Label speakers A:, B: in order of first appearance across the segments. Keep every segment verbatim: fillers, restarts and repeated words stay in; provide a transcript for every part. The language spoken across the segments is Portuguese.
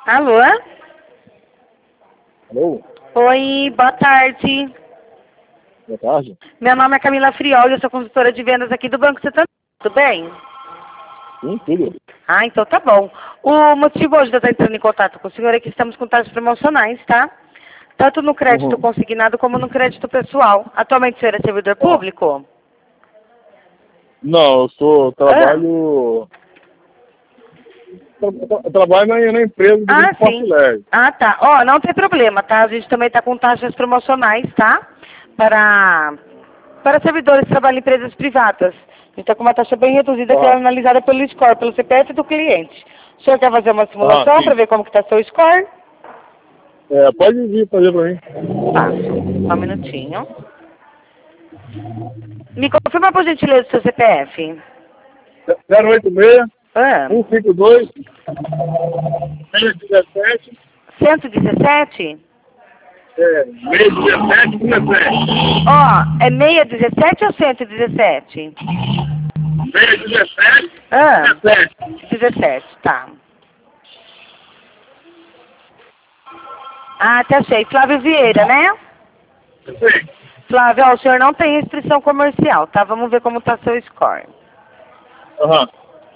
A: Alô?
B: Alô?
A: Oi, boa tarde.
B: Boa tarde.
A: Meu nome é Camila Frioli, eu sou consultora de vendas aqui do Banco Santander. Tudo bem?
B: Sim, tudo.
A: Ah, então tá bom. O motivo hoje de eu estar entrando em contato com o senhor é que estamos com taxas promocionais, tá? Tanto no crédito
B: Uhum.
A: consignado como no crédito pessoal. Atualmente o senhor é servidor
B: Ah.
A: público?
B: Não, eu sou, trabalho... tra- Eu trabalho na, na empresa do
A: Ah,
B: Grupo Porto
A: sim.
B: Alegre.
A: Ah, tá. Ó, não tem problema, tá? A gente também está com taxas promocionais, tá? Para, para servidores que trabalham em empresas privadas. A gente está com uma taxa bem reduzida que é
B: Ah,
A: analisada pelo score, pelo C P F do cliente. O senhor quer fazer uma
B: ah,
A: simulação para
B: sim.
A: ver como que está seu score?
B: É, pode vir fazer pra mim.
A: Faço. Só um minutinho. Me confirma, por gentileza, o seu C P F.
B: zero oito seis,
A: Ah,
B: um cinco dois, seis um sete,
A: cento e dezessete?
B: é, seis um sete, dezessete.
A: Ó, é seiscentos e dezessete ou cento e dezessete?
B: seis um sete,
A: Ah,
B: dezessete.
A: dezessete, tá. Ah, até achei. Flávio Vieira, né?
B: Sim.
A: Flávio, ó, o senhor não tem restrição comercial, tá? Vamos ver como tá seu score.
B: Aham.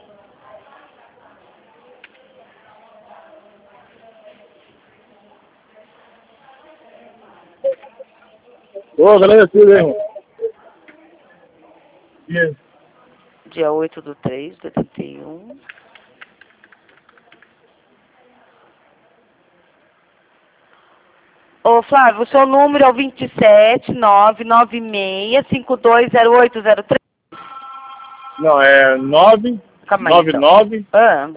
B: Ô, agradecido, hein, irmão. Isso.
A: Dia oito do três de oitenta e um. Ô, Flávio, o seu número é o vinte e sete, nove nove seis, cinco dois zero oito zero três.
B: Não, é nove
A: Calma aí,
B: nove
A: então.
B: nove
A: Ah,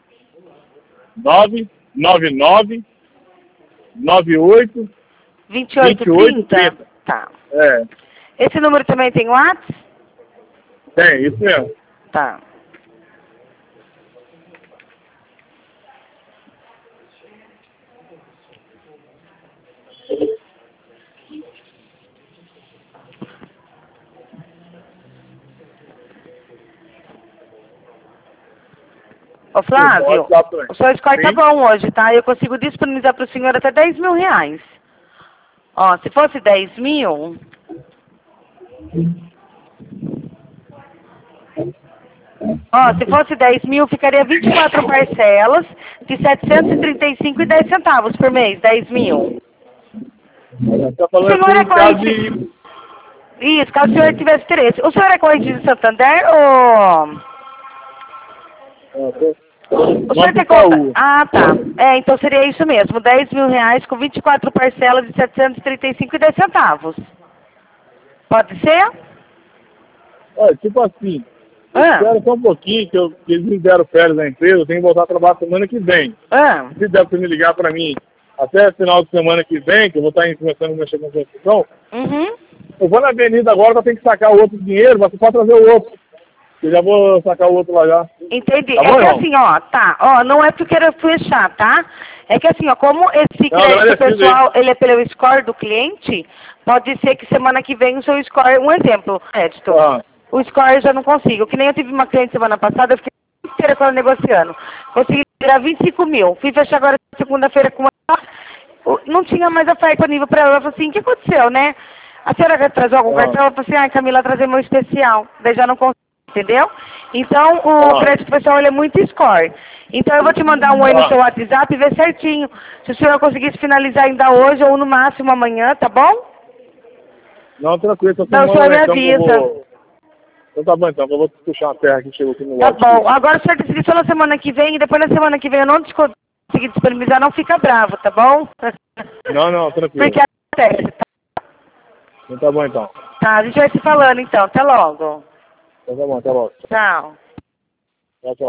B: nove nove nove nove oito
A: vinte e oito
B: vinte e oito
A: trinta?
B: trinta.
A: Tá.
B: É,
A: Esse número também tem WhatsApp?
B: tem, isso mesmo.
A: Tá. Ô, Flávio,
B: WhatsApp também.
A: o seu score tá
B: Sim.
A: bom hoje, tá? Eu consigo disponibilizar para o senhor até dez mil reais. Ó, se fosse dez mil... Ó, se fosse dez mil, ficaria vinte e quatro parcelas de setecentos e trinta e cinco e dez centavos por mês, dez mil.
B: Tá
A: O
B: falando
A: senhor é
B: assim, caso
A: corrente...
B: de...
A: Isso, caso o senhor tivesse interesse. O senhor é corrente de Santander ou...
B: Ah, tô-
A: O senhor
B: Vamos
A: tem
B: pro
A: conta...
B: Itaú.
A: Ah, tá. É, então seria isso mesmo, dez mil reais com vinte e quatro parcelas de setecentos e trinta e cinco e dez centavos. Pode ser?
B: Olha, tipo assim,
A: Ah,
B: espera só um pouquinho, que, eu, que eles me deram férias na empresa, eu tenho que voltar a trabalhar semana que vem.
A: ah.
B: Se der pra me ligar pra mim até final de semana que vem, que eu vou estar aí começando a mexer com a construção,
A: Uhum.
B: eu vou na avenida agora, eu tenho que sacar o outro dinheiro, mas você pode trazer o outro. Eu já vou sacar o outro lá já.
A: Entendi.
B: Tá
A: É
B: bom,
A: que
B: irmão?
A: assim, ó, tá, ó, não é porque eu quero fechar, tá? É que assim, ó, como esse
B: Não,
A: crédito
B: agradecido
A: pessoal, ele é pelo score do cliente, pode ser que semana que vem o seu score, um exemplo, crédito,
B: Ah,
A: o score eu já não consigo. Que nem eu tive uma cliente semana passada, eu fiquei inteira com ela negociando. Consegui tirar vinte e cinco mil. Fui fechar agora segunda-feira com ela, o- não tinha mais oferta disponível para ela. Ela falou assim, o que aconteceu, né? A senhora atrasou algum
B: ah,
A: cartão? Ela falou assim, ai Camila, trazer meu especial. Daí já não consigo. Entendeu? Então, o
B: ah,
A: crédito pessoal ele é muito score. Então, eu vou te mandar um oi no
B: ah.
A: seu WhatsApp e ver certinho. Se o senhor conseguisse finalizar ainda hoje ou no máximo amanhã, tá bom?
B: Não, tranquilo, essa
A: Então, o senhor
B: semana
A: me
B: então que eu
A: avisa.
B: vou... Então tá bom, então, que eu vou puxar uma terra que chegou aqui no
A: Tá
B: lado aqui.
A: bom. Agora, o senhor decidir só na semana que vem e depois na semana que vem eu não disco- conseguir disponibilizar, não fica bravo, tá bom?
B: Não, não, tranquilo.
A: Porque acontece, tá?
B: Então tá bom, então.
A: Tá, a gente vai se falando então. Até logo.
B: Então tá bom, até logo.
A: Tchau.